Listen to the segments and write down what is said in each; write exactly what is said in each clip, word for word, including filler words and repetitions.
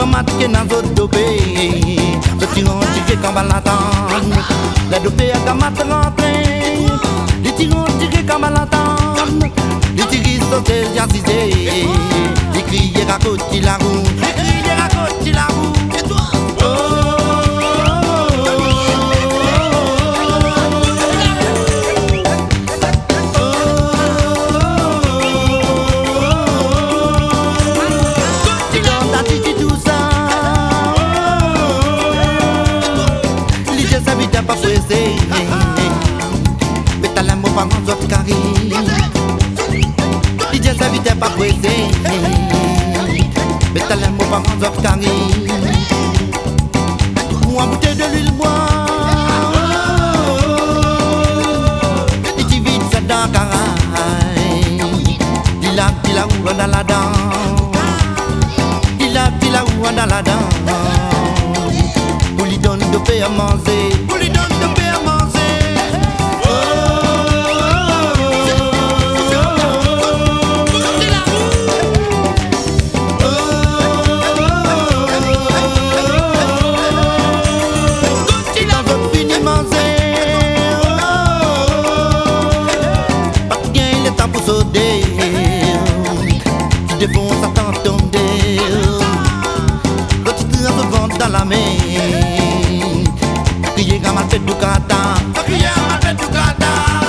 matke na zo dope so tingon tike kambalatan la dope a kamat rentre li tingon tike kambalatan li tigi so te jasise li crier à côté la roue li crier à côté la roue et toi pas pressé, mais t'as l'amour pas mon autre carré. Didier sa vie t'es pas pressé, mais t'as l'amour pas mon autre carré. Ou un bouteille de l'huile bois, et tu vides ça dans caraï. Il a dit là où on a la dent, il a dit là où on a la dent. Pour lui donner de paix à manger. Pour lui donner de paix à manger. Oh, il en veut finir manger. Pas bien il est temps pour sauter. Tu défonces à t'entender. Quand tu te revends dans la main. Crier à ma tête du kata, crier à ma tête du kata.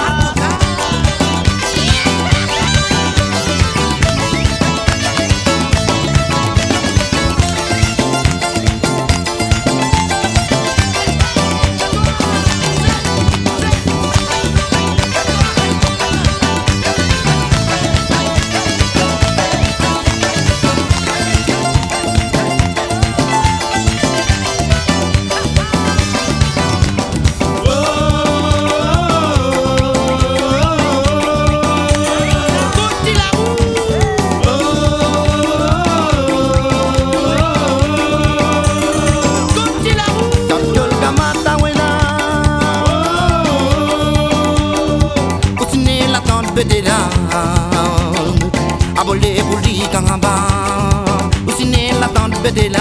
Abolé pour lui kangamba, ou siné la tante bedela.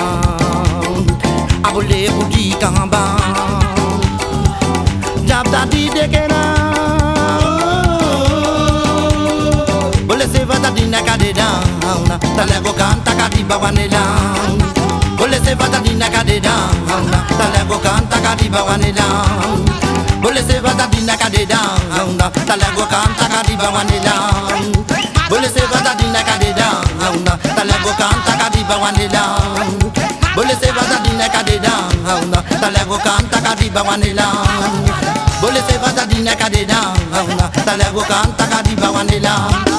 Abolé pour lui kangamba, jab dadi dekena. Bolé se va dadi na kadeda, talego kanta kadi bawanela. Bolé se va dadi na kadeda, talego kanta kadi bawanela. Boleh sevada dina kadeda, talego kanta kadi bawanela. Boleh sevada dina kadeda, talego kanta kadi bawanela. Boleh sevada dina kadeda, talego kanta kadi bawanela. Boleh sevada dina kadeda, talego kanta kadi bawanela.